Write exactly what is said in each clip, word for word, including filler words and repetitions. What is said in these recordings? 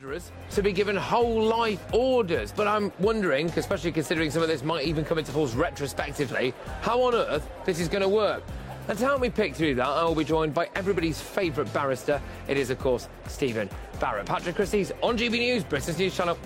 murderers to be given whole life orders. But I'm wondering, especially considering some of this might even come into force retrospectively, how on earth this is going to work. And to help me pick through that, I will be joined by everybody's favourite barrister. It is, of course, Stephen Barrett. Patrick Christys on G B News, Britain's News Channel.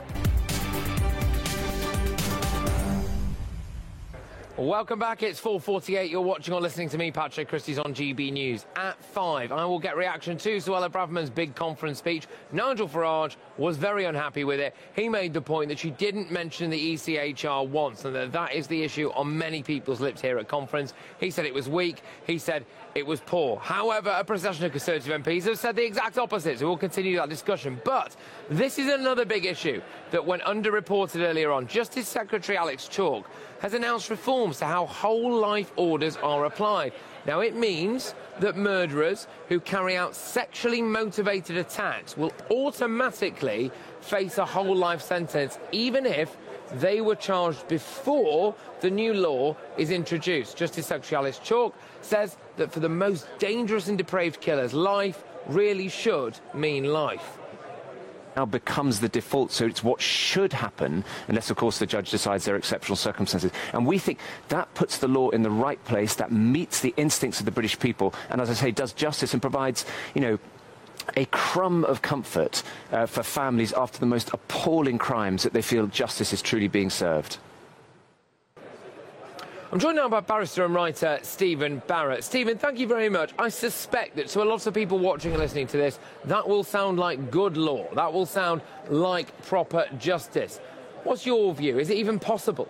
Welcome back. It's four forty-eight. You're watching or listening to me, Patrick Christys, on G B News. At five, I will get reaction to Suella Braverman's big conference speech. Nigel Farage was very unhappy with it. He made the point that she didn't mention the E C H R once, and that that is the issue on many people's lips here at conference. He said it was weak. He said it was poor. However, a procession of Conservative M Ps have said the exact opposite, so we'll continue that discussion. But this is another big issue that went underreported earlier on. Justice Secretary Alex Chalk has announced reforms to how whole-life orders are applied. Now, it means that murderers who carry out sexually motivated attacks will automatically face a whole-life sentence, even if they were charged before the new law is introduced. Justice Secretary Alex Chalk says that for the most dangerous and depraved killers, life really should mean life. Now becomes the default, so it's what should happen, unless, of course, the judge decides there are exceptional circumstances. And we think that puts the law in the right place, that meets the instincts of the British people, and, as I say, does justice and provides, you know, a crumb of comfort uh, for families after the most appalling crimes, that they feel justice is truly being served. I'm joined now by barrister and writer Stephen Barrett. Stephen, thank you very much. I suspect that to a lot of people watching and listening to this, that will sound like good law. That will sound like proper justice. What's your view? Is it even possible?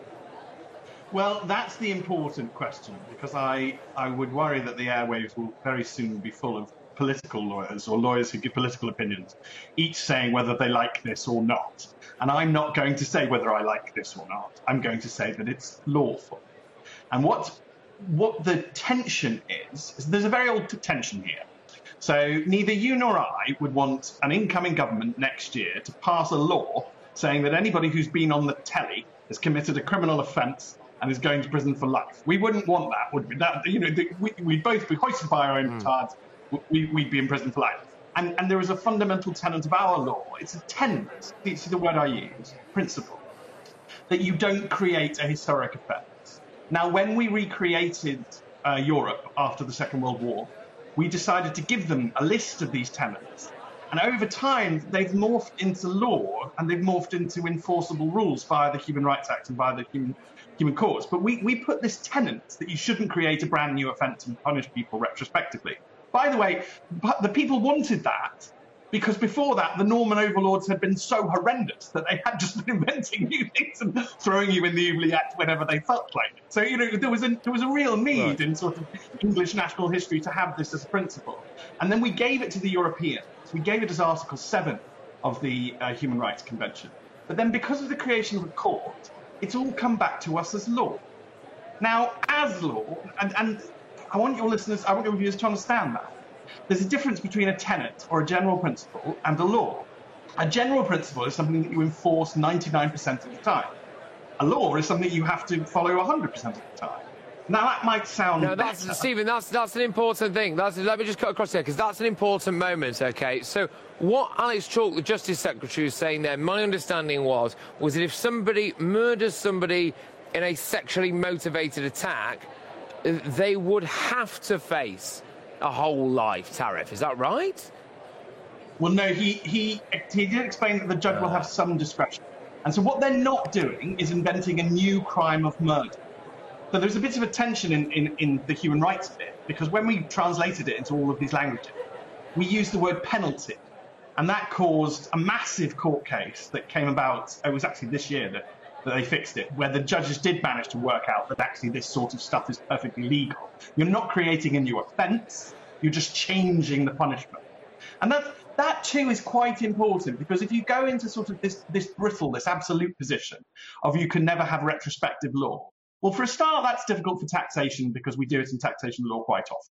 Well, that's the important question, because I, I would worry that the airwaves will very soon be full of political lawyers or lawyers who give political opinions, each saying whether they like this or not. And I'm not going to say whether I like this or not. I'm going to say that it's lawful. And what, what the tension is, is there's a very old tension here. So neither you nor I would want an incoming government next year to pass a law saying that anybody who's been on the telly has committed a criminal offence and is going to prison for life. We wouldn't want that, would we? That, you know, the, we, we'd both be hoisted by our own petards. Mm. We, we'd be in prison for life. And, and there is a fundamental tenet of our law. It's a tenet, it's the word I use, principle, that you don't create a historic offence. Now, when we recreated uh, Europe after the Second World War, we decided to give them a list of these tenets. And over time, they've morphed into law, and they've morphed into enforceable rules via the Human Rights Act and via the Human, human Courts. But we, we put this tenet that you shouldn't create a brand new offence and punish people retrospectively. By the way, the people wanted that because before that, the Norman overlords had been so horrendous that they had just been inventing new things and throwing you in the oubliette whenever they felt like it. So, you know, there was a, there was a real need right. in sort of English national history to have this as a principle. And then we gave it to the Europeans. We gave it as Article seven of the uh, Human Rights Convention. But then because of the creation of a court, it's all come back to us as law. Now, as law, and, and I want your listeners, I want your viewers to understand that. There's a difference between a tenet or a general principle and a law. A general principle is something that you enforce ninety-nine percent of the time. A law is something you have to follow one hundred percent of the time. Now, that might sound No, that's, better. Stephen, that's, that's an important thing. That's, let me just cut across there, because that's an important moment, OK? So what Alex Chalk, the Justice Secretary, was saying there, my understanding was, was that if somebody murders somebody in a sexually motivated attack, they would have to face a whole life tariff. Is that right? Well, no, he, he, he did explain that the judge uh. will have some discretion. And so what they're not doing is inventing a new crime of murder. So there's a bit of a tension in, in, in the human rights bit, because when we translated it into all of these languages, we used the word penalty. And that caused a massive court case that came about, it was actually this year that, that they fixed it, where the judges did manage to work out that actually this sort of stuff is perfectly legal. You're not creating a new offence, you're just changing the punishment. And that, that too is quite important, because if you go into sort of this, this brittle, this absolute position of you can never have retrospective law, well, for a start, that's difficult for taxation because we do it in taxation law quite often.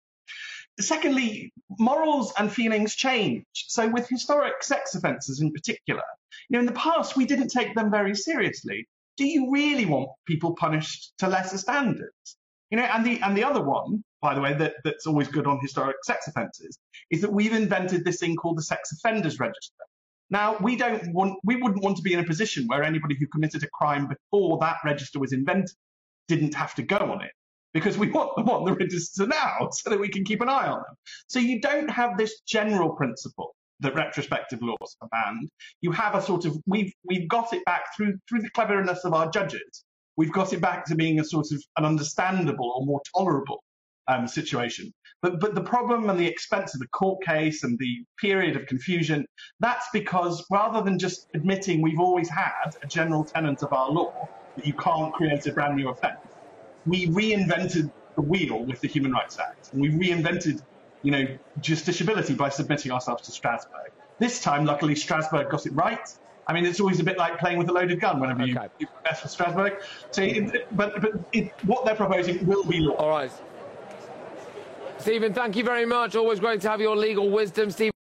Secondly, morals and feelings change. So with historic sex offences in particular, you know, in the past, we didn't take them very seriously. Do you really want people punished to lesser standards? You know, and the and the other one, by the way, that, that's always good on historic sex offences, is that we've invented this thing called the Sex Offenders Register. Now, we don't want, we wouldn't want to be in a position where anybody who committed a crime before that register was invented didn't have to go on it, because we want them on the register now so that we can keep an eye on them. So you don't have this general principle that retrospective laws are banned. You have a sort of, we've we've got it back through through the cleverness of our judges. We've got it back to being a sort of an understandable or more tolerable um, situation. But but the problem and the expense of the court case and the period of confusion, that's because rather than just admitting we've always had a general tenet of our law that you can't create a brand new offence, we reinvented the wheel with the Human Rights Act, and we reinvented, you know, justiciability by submitting ourselves to Strasbourg. This time, luckily, Strasbourg got it right. I mean, it's always a bit like playing with a loaded gun whenever okay. you, you mess with Strasbourg. So, it, but but it, what they're proposing will be law. All right. Stephen, thank you very much. Always great to have your legal wisdom, Stephen.